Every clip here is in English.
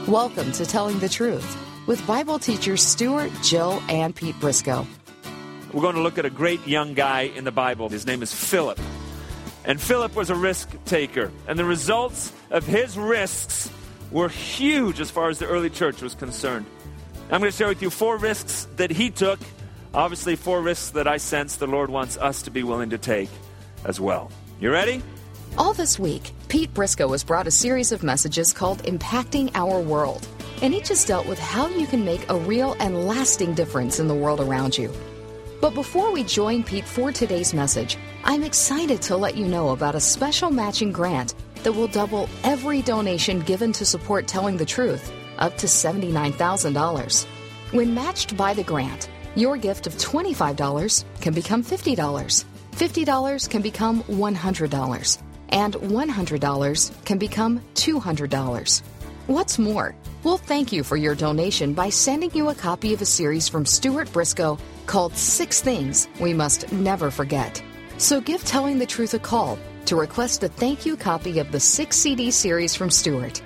Welcome to Telling the Truth with Bible teachers Stuart, Jill, and Pete Briscoe. We're going to look at a great young guy in the Bible. His name is Philip. And Philip was a risk taker. And the results of his risks were huge as far as the early church was concerned. I'm going to share with you 4 risks that he took. Obviously, 4 risks that I sense the Lord wants us to be willing to take as well. You ready? All this week, Pete Briscoe has brought a series of messages called Impacting Our World. And each has dealt with how you can make a real and lasting difference in the world around you. But before we join Pete for today's message, I'm excited to let you know about a special matching grant that will double every donation given to support Telling the Truth, up to $79,000. When matched by the grant, your gift of $25 can become $50. $50 can become $100. And $100 can become $200. What's more, we'll thank you for your donation by sending you a copy of a series from Stuart Briscoe called 6 Things We Must Never Forget. So give Telling the Truth a call to request a thank you copy of the 6 CD series from Stuart.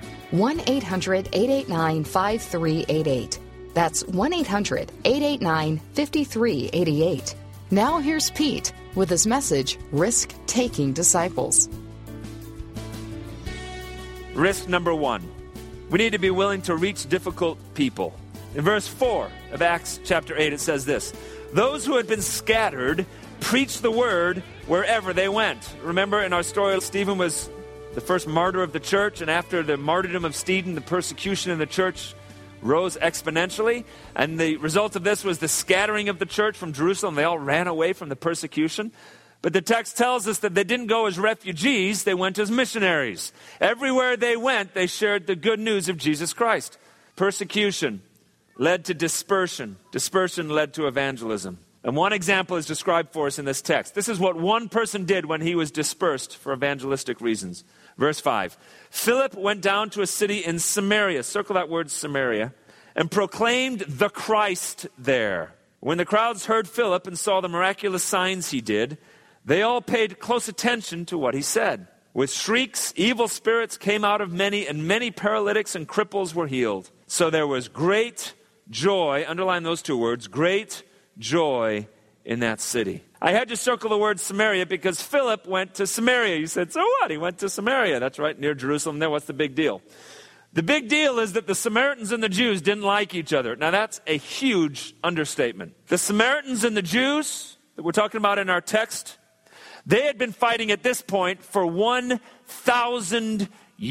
1-800-889-5388. That's 1-800-889-5388. Now here's Pete with his message, Risk-Taking Disciples. Risk number 1. We need to be willing to reach difficult people. In verse 4 of Acts chapter 8, it says this: those who had been scattered preached the word wherever they went. Remember in our story, Stephen was the first martyr of the church, and after the martyrdom of Stephen, the persecution in the church rose exponentially, and the result of this was the scattering of the church from Jerusalem. They all ran away from the persecution. But the text tells us that they didn't go as refugees, they went as missionaries. Everywhere they went, they shared the good news of Jesus Christ. Persecution led to dispersion. Dispersion led to evangelism. And one example is described for us in this text. This is what one person did when he was dispersed for evangelistic reasons. Verse 5. Philip went down to a city in Samaria, circle that word Samaria, and proclaimed the Christ there. When the crowds heard Philip and saw the miraculous signs he did, they all paid close attention to what he said. With shrieks, evil spirits came out of many, and many paralytics and cripples were healed. So there was great joy, underline those 2 words, great joy in that city. I had to circle the word Samaria because Philip went to Samaria. You said, so what? He went to Samaria. That's right, near Jerusalem there. What's the big deal? The big deal is that the Samaritans and the Jews didn't like each other. Now that's a huge understatement. The Samaritans and the Jews that we're talking about in our text, they had been fighting at this point for 1,000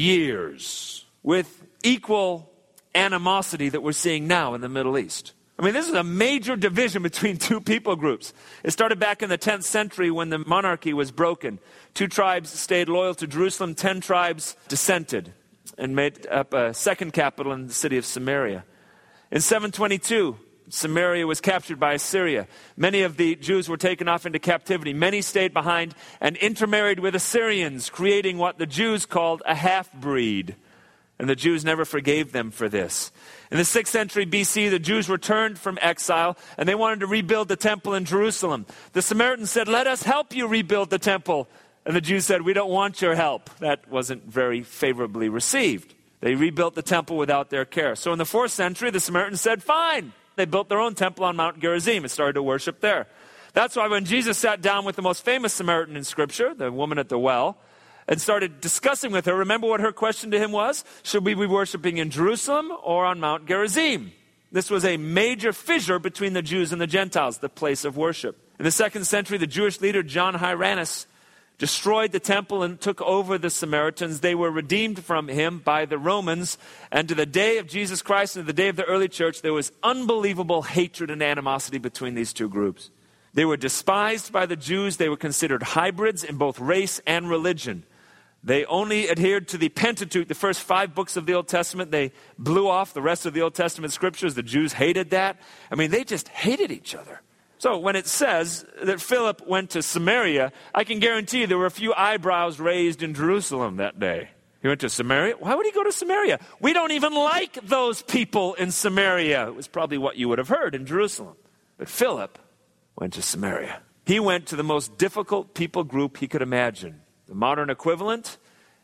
years with equal animosity that we're seeing now in the Middle East. I mean, this is a major division between 2 people groups. It started back in the 10th century when the monarchy was broken. 2 tribes stayed loyal to Jerusalem, 10 tribes dissented and made up a second capital in the city of Samaria. In 722, Samaria was captured by Assyria. Many of the Jews were taken off into captivity. Many stayed behind and intermarried with Assyrians, creating what the Jews called a half-breed. And the Jews never forgave them for this. In the 6th century BC, the Jews returned from exile, and they wanted to rebuild the temple in Jerusalem. The Samaritans said, let us help you rebuild the temple. And the Jews said, we don't want your help. That wasn't very favorably received. They rebuilt the temple without their care. So in the 4th century, the Samaritans said, fine. They built their own temple on Mount Gerizim and started to worship there. That's why when Jesus sat down with the most famous Samaritan in Scripture, the woman at the well, and started discussing with her, remember what her question to him was? Should we be worshiping in Jerusalem or on Mount Gerizim? This was a major fissure between the Jews and the Gentiles, the place of worship. In the 2nd century, the Jewish leader John Hyrcanus destroyed the temple and took over the Samaritans. They were redeemed from him by the Romans. And to the day of Jesus Christ and to the day of the early church, there was unbelievable hatred and animosity between these 2 groups. They were despised by the Jews. They were considered hybrids in both race and religion. They only adhered to the Pentateuch, the first 5 books of the Old Testament. They blew off the rest of the Old Testament scriptures. The Jews hated that. I mean, they just hated each other. So when it says that Philip went to Samaria, I can guarantee you there were a few eyebrows raised in Jerusalem that day. He went to Samaria? Why would he go to Samaria? We don't even like those people in Samaria. It was probably what you would have heard in Jerusalem. But Philip went to Samaria. He went to the most difficult people group he could imagine. The modern equivalent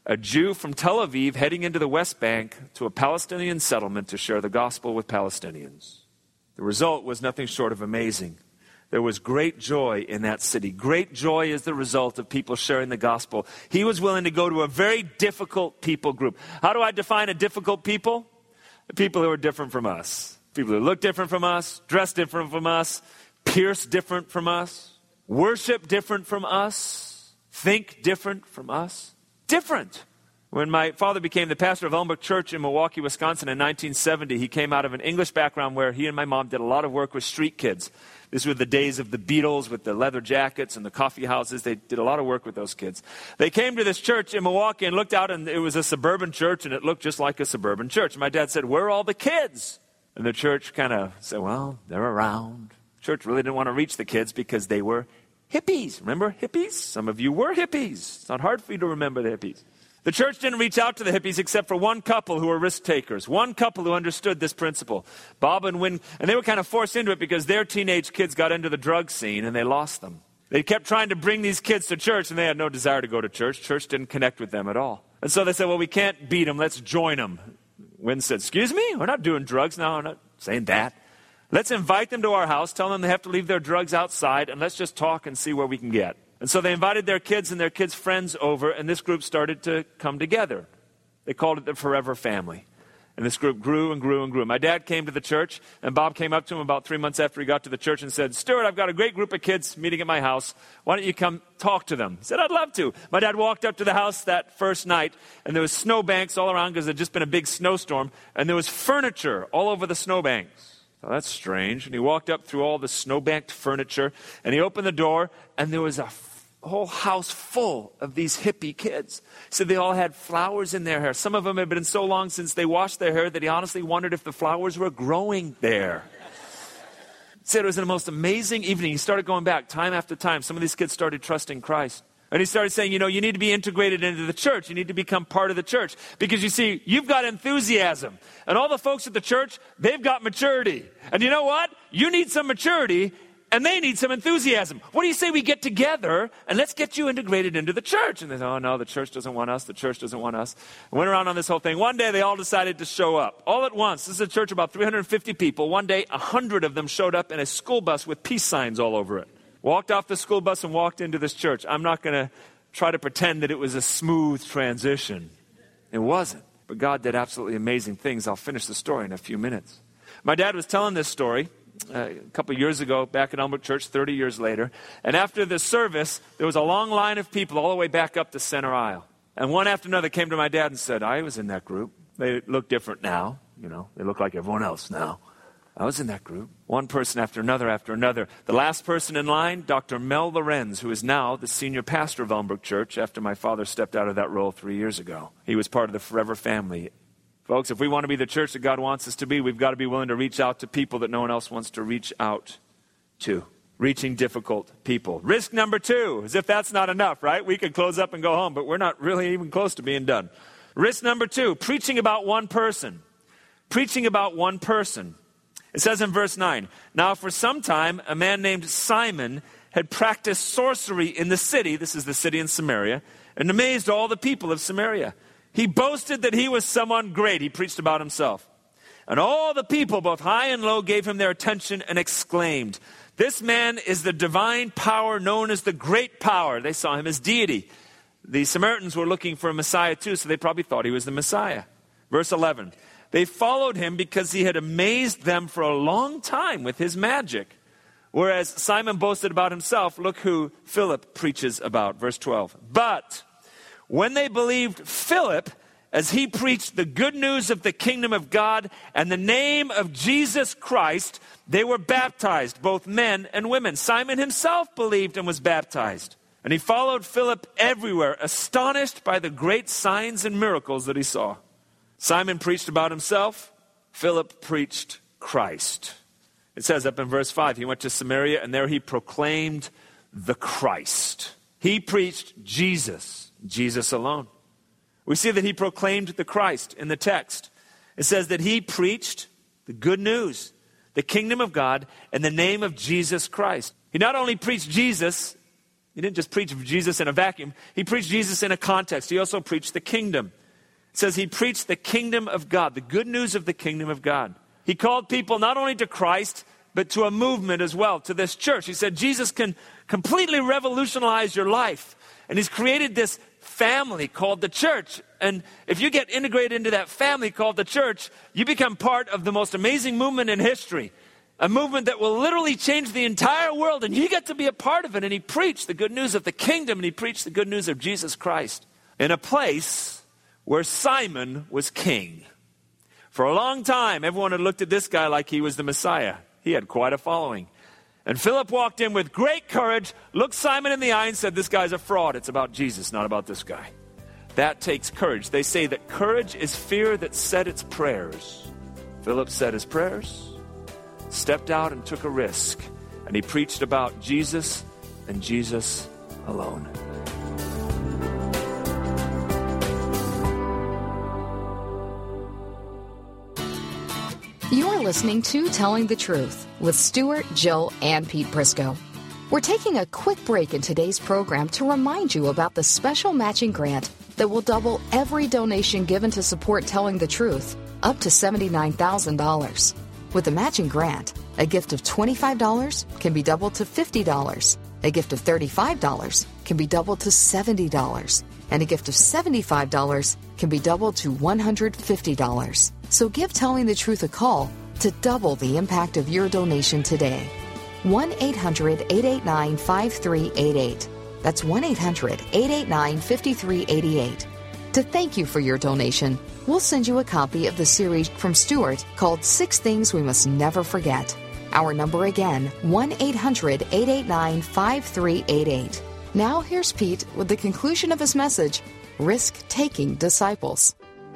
a Jew from Tel Aviv heading into the West Bank to a Palestinian settlement to share the gospel with Palestinians. The result was nothing short of amazing. There was great joy in that city. Great joy is the result of people sharing the gospel. He was willing to go to a very difficult people group. How do I define a difficult people? The people who are different from us. People who look different from us, dress different from us, pierce different from us, worship different from us, think different from us. Different. When my father became the pastor of Elmbrook Church in Milwaukee, Wisconsin in 1970, he came out of an English background where he and my mom did a lot of work with street kids. These were the days of the Beatles with the leather jackets and the coffee houses. They did a lot of work with those kids. They came to this church in Milwaukee and looked out, and it was a suburban church, and it looked just like a suburban church. My dad said, "Where are all the kids?" And the church kind of said, "Well, they're around." The church really didn't want to reach the kids because they were hippies. Remember hippies? Some of you were hippies. It's not hard for you to remember the hippies. The church didn't reach out to the hippies except for one couple who were risk takers, one couple who understood this principle, Bob and Win, and they were kind of forced into it because their teenage kids got into the drug scene and they lost them. They kept trying to bring these kids to church and they had no desire to go to church. Church didn't connect with them at all. And so they said, "Well, we can't beat them. Let's join them." Win said, "Excuse me? We're not doing drugs." "No, I'm not saying that. Let's invite them to our house, tell them they have to leave their drugs outside, and let's just talk and see where we can get." And so they invited their kids and their kids' friends over, and this group started to come together. They called it the Forever Family. And this group grew and grew and grew. My dad came to the church, and Bob came up to him about 3 months after he got to the church and said, "Stuart, I've got a great group of kids meeting at my house. Why don't you come talk to them?" He said, "I'd love to." My dad walked up to the house that first night, and there was snowbanks all around because there had just been a big snowstorm, and there was furniture all over the snowbanks. Oh, that's strange. And he walked up through all the snowbanked furniture, and he opened the door, and there was a whole house full of these hippie kids. So they all had flowers in their hair. Some of them had been so long since they washed their hair that he honestly wondered if the flowers were growing there. He said it was the most amazing evening. He started going back time after time. Some of these kids started trusting Christ. And he started saying, you need to be integrated into the church. You need to become part of the church. Because you see, you've got enthusiasm. And all the folks at the church, they've got maturity. And you know what? You need some maturity, and they need some enthusiasm. What do you say we get together, and let's get you integrated into the church? And they said, "Oh, no, the church doesn't want us. The church doesn't want us." And went around on this whole thing. One day, they all decided to show up. All at once. This is a church of about 350 people. One day, 100 of them showed up in a school bus with peace signs all over it. Walked off the school bus and walked into this church. I'm not going to try to pretend that it was a smooth transition. It wasn't. But God did absolutely amazing things. I'll finish the story in a few minutes. My dad was telling this story a couple of years ago back at Elmbrook Church, 30 years later. And after the service, there was a long line of people all the way back up the center aisle. And one after another came to my dad and said, "I was in that group. They look different now. They look like everyone else now. I was in that group." One person after another after another. The last person in line, Dr. Mel Lorenz, who is now the senior pastor of Elmbrook Church after my father stepped out of that role 3 years ago. He was part of the Forever Family. Folks, if we want to be the church that God wants us to be, we've got to be willing to reach out to people that no one else wants to reach out to. Reaching difficult people. Risk number 2, as if that's not enough, right? We could close up and go home, but we're not really even close to being done. Risk number 2, preaching about one person. Preaching about one person. It says in verse 9, "Now for some time, a man named Simon had practiced sorcery in the city," this is the city in Samaria, "and amazed all the people of Samaria. He boasted that he was someone great." He preached about himself. "And all the people, both high and low, gave him their attention and exclaimed, 'This man is the divine power known as the great power.'" They saw him as deity. The Samaritans were looking for a Messiah too, so they probably thought he was the Messiah. Verse 11, "They followed him because he had amazed them for a long time with his magic." Whereas Simon boasted about himself, look who Philip preaches about. Verse 12, "But when they believed Philip, as he preached the good news of the kingdom of God and the name of Jesus Christ, they were baptized, both men and women. Simon himself believed and was baptized. And he followed Philip everywhere, astonished by the great signs and miracles that he saw." Simon preached about himself. Philip preached Christ. It says up in verse 5, he went to Samaria, and there he proclaimed the Christ. He preached Jesus, Jesus alone. We see that he proclaimed the Christ in the text. It says that he preached the good news, the kingdom of God, in the name of Jesus Christ. He not only preached Jesus, He didn't just preach Jesus in a vacuum. He preached Jesus in a context. He also preached the kingdom. It says he preached the kingdom of God, the good news of the kingdom of God. He called people not only to Christ, but to a movement as well, to this church. He said Jesus can completely revolutionize your life. And he's created this family called the church. And if you get integrated into that family called the church, you become part of the most amazing movement in history. A movement that will literally change the entire world. And you get to be a part of it. And he preached the good news of the kingdom. And he preached the good news of Jesus Christ in a place where Simon was king. For a long time, everyone had looked at this guy like he was the Messiah. He had quite a following. And Philip walked in with great courage, looked Simon in the eye and said, this guy's a fraud. It's about Jesus, not about this guy. That takes courage. They say that courage is fear that said its prayers. Philip said his prayers, stepped out and took a risk. And he preached about Jesus and Jesus alone. You're listening to Telling the Truth with Stuart, Jill, and Pete Briscoe. We're taking a quick break in today's program to remind you about the special matching grant that will double every donation given to support Telling the Truth, up to $79,000. With the matching grant, a gift of $25 can be doubled to $50. A gift of $35 can be doubled to $70. And a gift of $75 can be doubled to $150. So give Telling the Truth a call to double the impact of your donation today. 1-800-889-5388. That's 1-800-889-5388. To thank you for your donation, we'll send you a copy of the series from Stuart called 6 Things We Must Never Forget. Our number again, 1-800-889-5388. Now here's Pete with the conclusion of his message, Risk-Taking Disciples.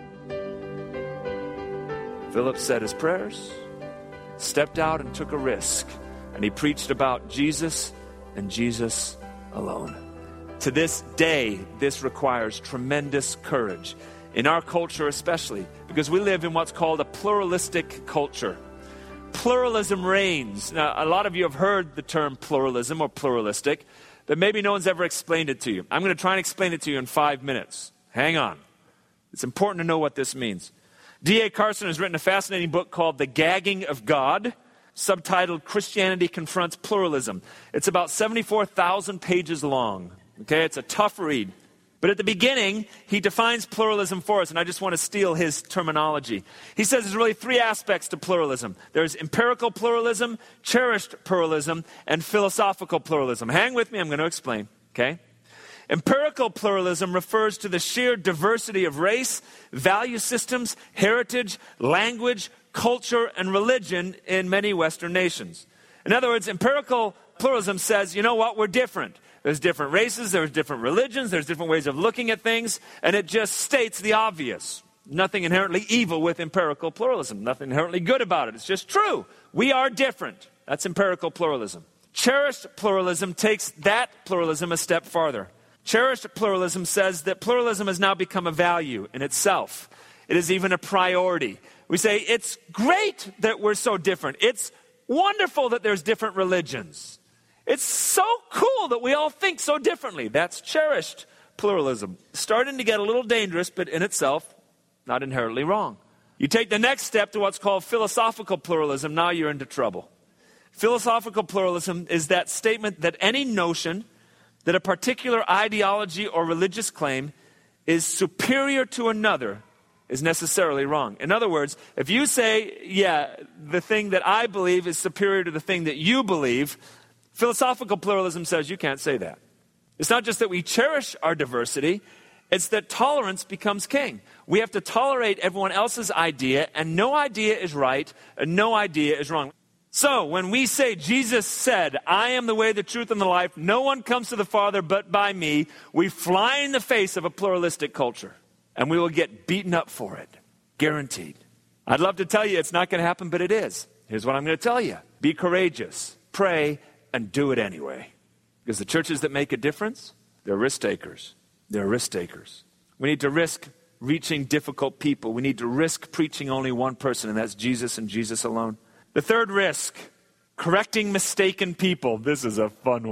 Philip said his prayers, stepped out and took a risk, and he preached about Jesus and Jesus alone. To this day, this requires tremendous courage, in our culture especially, because we live in what's called a pluralistic culture. Pluralism reigns. Now, a lot of you have heard the term pluralism or pluralistic, but maybe no one's ever explained it to you. I'm going to try and explain it to you in 5 minutes. Hang on. It's important to know what this means. D.A. Carson has written a fascinating book called The Gagging of God, subtitled Christianity Confronts Pluralism. It's about 74,000 pages long. Okay, it's a tough read. But at the beginning, he defines pluralism for us, and I just want to steal his terminology. He says there's really 3 aspects to pluralism. There's empirical pluralism, cherished pluralism, and philosophical pluralism. Hang with me, I'm going to explain, okay? Empirical pluralism refers to the sheer diversity of race, value systems, heritage, language, culture, and religion in many Western nations. In other words, empirical pluralism says, you know what, we're different. There's different races, there's different religions, there's different ways of looking at things, and it just states the obvious. Nothing inherently evil with empirical pluralism, nothing inherently good about it. It's just true. We are different. That's empirical pluralism. Cherished pluralism takes that pluralism a step farther. Cherished pluralism says that pluralism has now become a value in itself. It is even a priority. We say it's great that we're so different. It's wonderful that there's different religions. It's so cool that we all think so differently. That's cherished pluralism. Starting to get a little dangerous, but in itself, not inherently wrong. You take the next step to what's called philosophical pluralism, now you're into trouble. Philosophical pluralism is that statement that any notion that a particular ideology or religious claim is superior to another is necessarily wrong. In other words, if you say, yeah, the thing that I believe is superior to the thing that you believe, philosophical pluralism says you can't say that. It's not just that we cherish our diversity, it's that tolerance becomes king. We have to tolerate everyone else's idea, and no idea is right, and no idea is wrong. So, when we say Jesus said, I am the way, the truth, and the life, no one comes to the Father but by me, we fly in the face of a pluralistic culture. And we will get beaten up for it. Guaranteed. I'd love to tell you it's not going to happen, but it is. Here's what I'm going to tell you. Be courageous. Pray and do it anyway. Because the churches that make a difference, they're risk takers. They're risk takers. We need to risk reaching difficult people. We need to risk preaching only one person, and that's Jesus and Jesus alone. The third risk, correcting mistaken people. This is a fun one.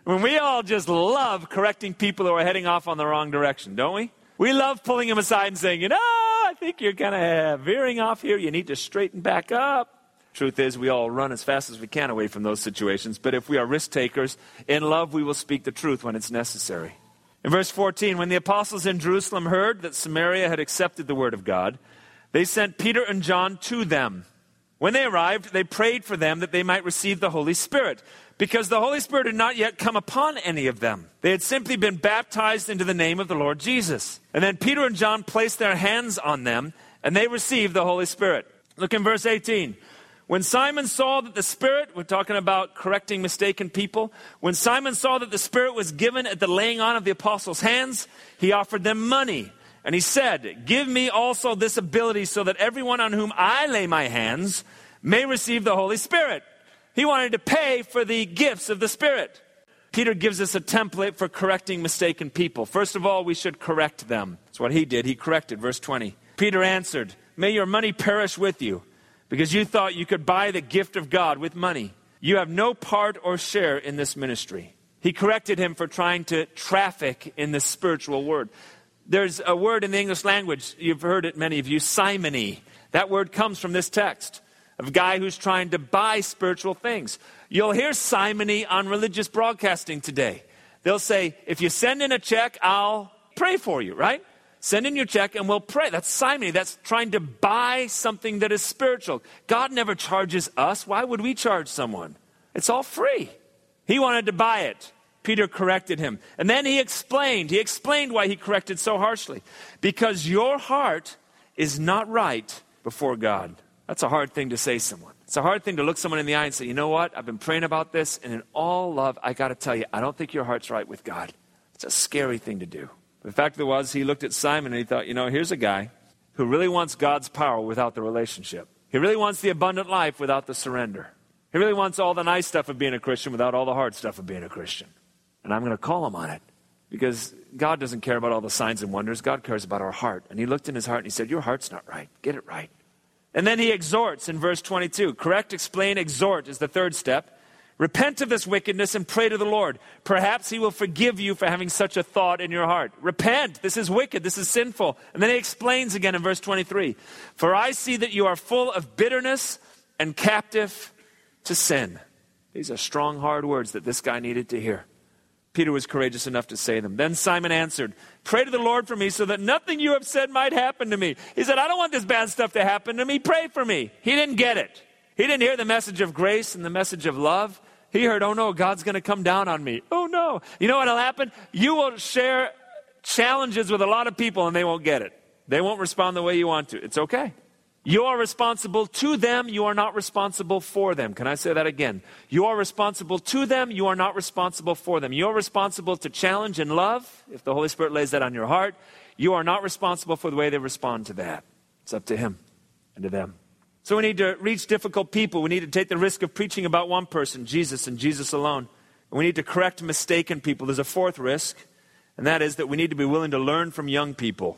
When we all just love correcting people who are heading off on the wrong direction, don't we? We love pulling them aside and saying, I think you're kind of veering off here. You need to straighten back up. Truth is, we all run as fast as we can away from those situations. But if we are risk takers, in love, we will speak the truth when it's necessary. In verse 14, when the apostles in Jerusalem heard that Samaria had accepted the word of God, they sent Peter and John to them. When they arrived, they prayed for them that they might receive the Holy Spirit, because the Holy Spirit had not yet come upon any of them. They had simply been baptized into the name of the Lord Jesus. And then Peter and John placed their hands on them, and they received the Holy Spirit. Look in verse 18. When Simon saw that the Spirit, we're talking about correcting mistaken people, when Simon saw that the Spirit was given at the laying on of the apostles' hands, he offered them money. And he said, give me also this ability so that everyone on whom I lay my hands may receive the Holy Spirit. He wanted to pay for the gifts of the Spirit. Peter gives us a template for correcting mistaken people. First of all, we should correct them. That's what he did. He corrected. Verse 20. Peter answered, may your money perish with you, because you thought you could buy the gift of God with money. You have no part or share in this ministry. He corrected him for trying to traffic in the spiritual word. There's a word in the English language, you've heard it, many of you, simony. That word comes from this text of a guy who's trying to buy spiritual things. You'll hear simony on religious broadcasting today. They'll say, if you send in a check, I'll pray for you, right? Send in your check and we'll pray. That's simony. That's trying to buy something that is spiritual. God never charges us. Why would we charge someone? It's all free. He wanted to buy it. Peter corrected him. And then he explained why he corrected so harshly. Because your heart is not right before God. That's a hard thing to say to someone. It's a hard thing to look someone in the eye and say, you know what? I've been praying about this, and in all love, I got to tell you, I don't think your heart's right with God. It's a scary thing to do. The fact of it was, he looked at Simon and he thought, here's a guy who really wants God's power without the relationship. He really wants the abundant life without the surrender. He really wants all the nice stuff of being a Christian without all the hard stuff of being a Christian. And I'm going to call him on it, because God doesn't care about all the signs and wonders. God cares about our heart. And he looked in his heart and he said, your heart's not right. Get it right. And then he exhorts in verse 22. Correct, explain, exhort is the third step. Repent of this wickedness and pray to the Lord. Perhaps he will forgive you for having such a thought in your heart. Repent. This is wicked. This is sinful. And then he explains again in verse 23. For I see that you are full of bitterness and captive to sin. These are strong, hard words that this guy needed to hear. Peter was courageous enough to say them. Then Simon answered, pray to the Lord for me so that nothing you have said might happen to me. He said, I don't want this bad stuff to happen to me. Pray for me. He didn't get it. He didn't hear the message of grace and the message of love. He heard, oh no, God's going to come down on me. Oh no. You know what will happen? You will share challenges with a lot of people and they won't get it. They won't respond the way you want to. It's okay. You are responsible to them. You are not responsible for them. Can I say that again? You are responsible to them. You are not responsible for them. You are responsible to challenge and love. If the Holy Spirit lays that on your heart, you are not responsible for the way they respond to that. It's up to him and to them. So we need to reach difficult people. We need to take the risk of preaching about one person, Jesus and Jesus alone. And we need to correct mistaken people. There's a fourth risk, and that is that we need to be willing to learn from young people.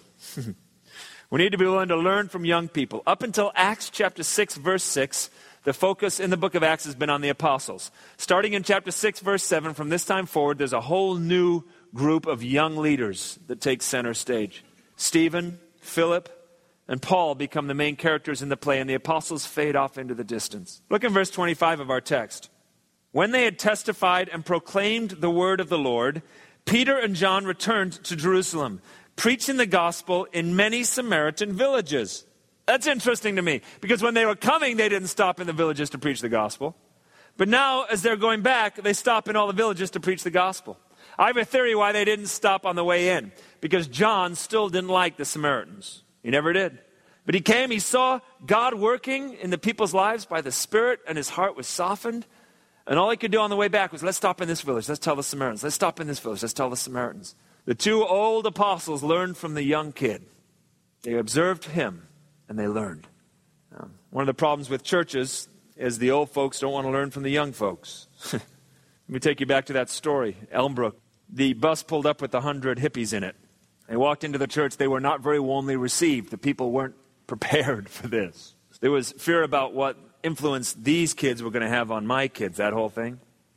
We need to be willing to learn from young people. Up until Acts chapter 6, verse 6, the focus in the book of Acts has been on the apostles. Starting in chapter 6, verse 7, from this time forward, there's a whole new group of young leaders that take center stage. Stephen, Philip, and Paul become the main characters in the play, and the apostles fade off into the distance. Look in verse 25 of our text. When they had testified and proclaimed the word of the Lord, Peter and John returned to Jerusalem, preaching the gospel in many Samaritan villages. That's interesting to me, because when they were coming, they didn't stop in the villages to preach the gospel. But now, as they're going back, they stop in all the villages to preach the gospel. I have a theory why they didn't stop on the way in, because John still didn't like the Samaritans. He never did. But he came, he saw God working in the people's lives by the Spirit, and his heart was softened. And all he could do on the way back was, let's stop in this village, let's tell the Samaritans. Let's stop in this village, let's tell the Samaritans. The two old apostles learned from the young kid. They observed him, and they learned. One of the problems with churches is the old folks don't want to learn from the young folks. Let me take you back to that story, Elmbrook. The bus pulled up with 100 hippies in it. They walked into the church. They were not very warmly received. The people weren't prepared for this. There was fear about what influence these kids were going to have on my kids, that whole thing.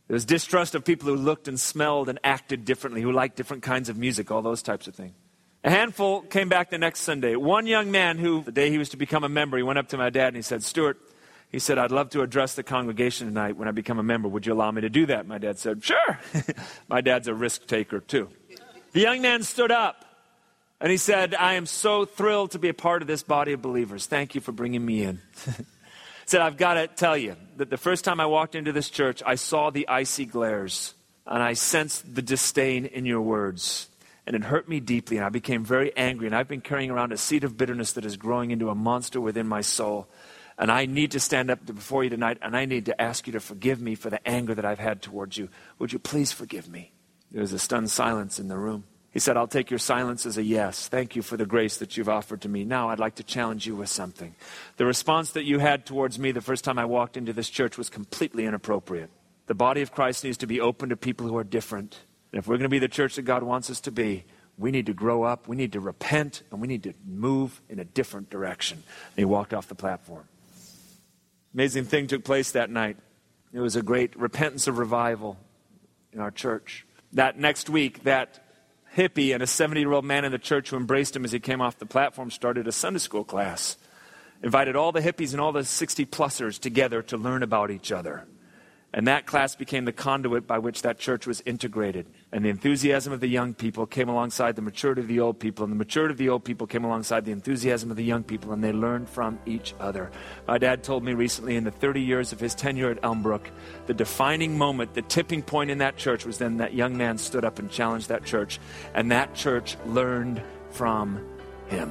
There was distrust of people who looked and smelled and acted differently, who liked different kinds of music, all those types of things. A handful came back the next Sunday. One young man who, the day he was to become a member, he went up to my dad and he said, Stuart, he said, I'd love to address the congregation tonight when I become a member. Would you allow me to do that? My dad said, sure. My dad's a risk taker too. The young man stood up and he said, I am so thrilled to be a part of this body of believers. Thank you for bringing me in. He said, I've got to tell you that the first time I walked into this church, I saw the icy glares and I sensed the disdain in your words. And it hurt me deeply, and I became very angry, and I've been carrying around a seed of bitterness that is growing into a monster within my soul. And I need to stand up before you tonight, and I need to ask you to forgive me for the anger that I've had towards you. Would you please forgive me? There was a stunned silence in the room. He said, I'll take your silence as a yes. Thank you for the grace that you've offered to me. Now I'd like to challenge you with something. The response that you had towards me the first time I walked into this church was completely inappropriate. The body of Christ needs to be open to people who are different. And if we're going to be the church that God wants us to be, we need to grow up, we need to repent, and we need to move in a different direction. And he walked off the platform. Amazing thing took place that night. It was a great repentance of revival in our church. That next week, that hippie and a 70-year-old man in the church who embraced him as he came off the platform started a Sunday school class. Invited all the hippies and all the 60-plussers together to learn about each other. And that class became the conduit by which that church was integrated. And the enthusiasm of the young people came alongside the maturity of the old people. And the maturity of the old people came alongside the enthusiasm of the young people. And they learned from each other. My dad told me recently, in the 30 years of his tenure at Elmbrook, the defining moment, the tipping point in that church was then that young man stood up and challenged that church. And that church learned from him.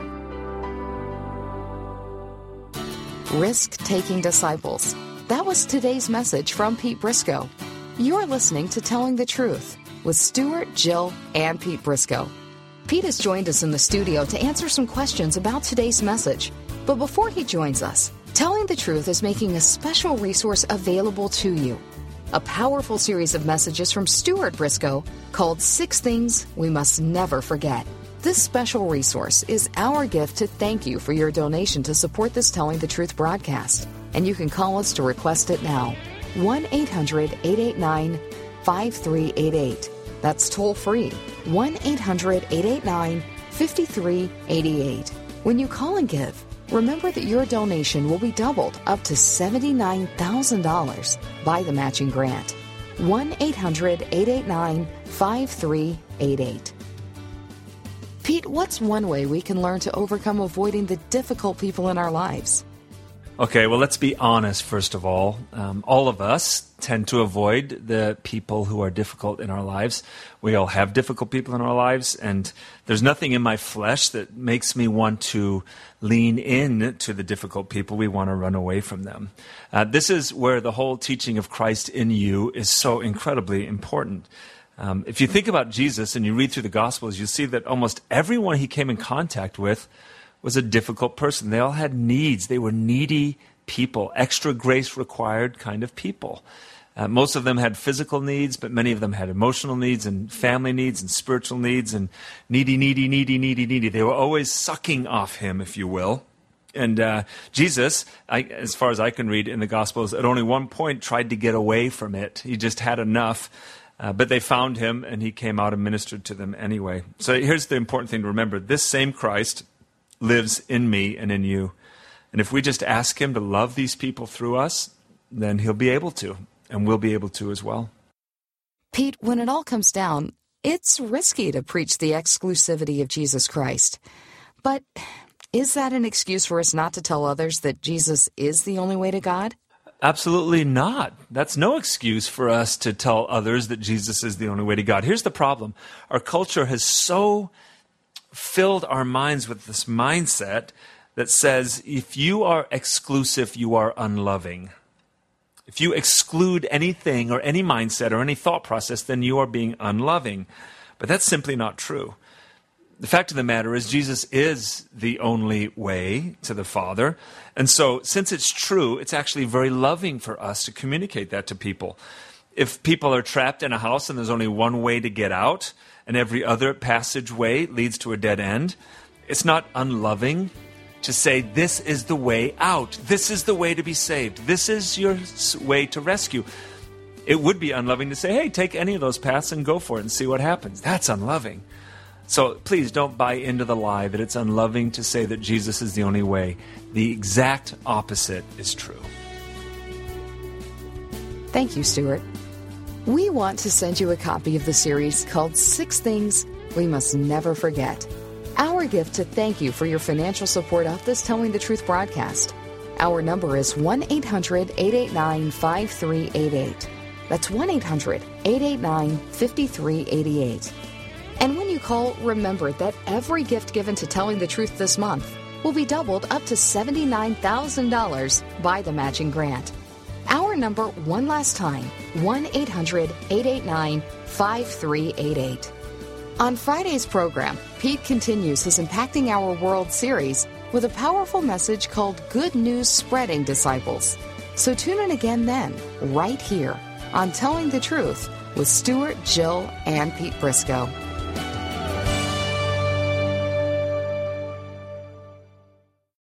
Risk-taking disciples. That was today's message from Pete Briscoe. You're listening to Telling the Truth with Stuart, Jill, and Pete Briscoe. Pete has joined us in the studio to answer some questions about today's message. But before he joins us, Telling the Truth is making a special resource available to you. A powerful series of messages from Stuart Briscoe called 6 Things We Must Never Forget. This special resource is our gift to thank you for your donation to support this Telling the Truth broadcast. And you can call us to request it now. 1-800-889-5388. That's toll free. 1-800-889-5388. When you call and give, remember that your donation will be doubled up to $79,000 by the matching grant. 1-800-889-5388. Pete, what's one way we can learn to overcome avoiding the difficult people in our lives? Okay, well, let's be honest, first of all. All of us tend to avoid the people who are difficult in our lives. We all have difficult people in our lives, and there's nothing in my flesh that makes me want to lean in to the difficult people. We want to run away from them. This is where the whole teaching of Christ in you is so incredibly important. If you think about Jesus and you read through the Gospels, you see that almost everyone he came in contact with was a difficult person. They all had needs. They were needy people, extra grace required kind of people. Most of them had physical needs, but many of them had emotional needs and family needs and spiritual needs and needy. They were always sucking off him, if you will. And Jesus, as far as I can read in the Gospels, at only one point tried to get away from it. He just had enough. But they found him, and he came out and ministered to them anyway. So here's the important thing to remember. This same Christ lives in me and in you. And if we just ask him to love these people through us, then he'll be able to, and we'll be able to as well. Pete, when it all comes down, it's risky to preach the exclusivity of Jesus Christ. But is that an excuse for us not to tell others that Jesus is the only way to God? Absolutely not. That's no excuse for us to tell others that Jesus is the only way to God. Here's the problem. Our culture has so filled our minds with this mindset that says if you are exclusive, you are unloving. If you exclude anything or any mindset or any thought process, then you are being unloving. But that's simply not true. The fact of the matter is Jesus is the only way to the Father. And so since it's true, it's actually very loving for us to communicate that to people. If people are trapped in a house and there's only one way to get out, and every other passageway leads to a dead end, it's not unloving to say, this is the way out. This is the way to be saved. This is your way to rescue. It would be unloving to say, hey, take any of those paths and go for it and see what happens. That's unloving. So please don't buy into the lie that it's unloving to say that Jesus is the only way. The exact opposite is true. Thank you, Stuart. We want to send you a copy of the series called 6 Things We Must Never Forget. Our gift to thank you for your financial support of this Telling the Truth broadcast. Our number is 1-800-889-5388. That's 1-800-889-5388. And when you call, remember that every gift given to Telling the Truth this month will be doubled up to $79,000 by the matching grant. Our number, one last time, 1-800-889-5388. On Friday's program, Pete continues his Impacting Our World series with a powerful message called Good News Spreading Disciples. So tune in again then, right here on Telling the Truth with Stuart, Jill, and Pete Briscoe.